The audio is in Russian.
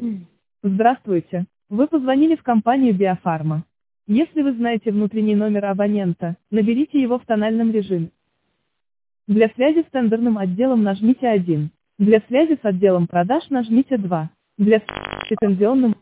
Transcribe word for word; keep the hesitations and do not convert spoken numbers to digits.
Здравствуйте. Вы позвонили в компанию Биофарма. Если вы знаете внутренний номер абонента, наберите его в тональном режиме. Для связи с тендерным отделом нажмите один. Для связи с отделом продаж нажмите два. Для связи с лицензионным...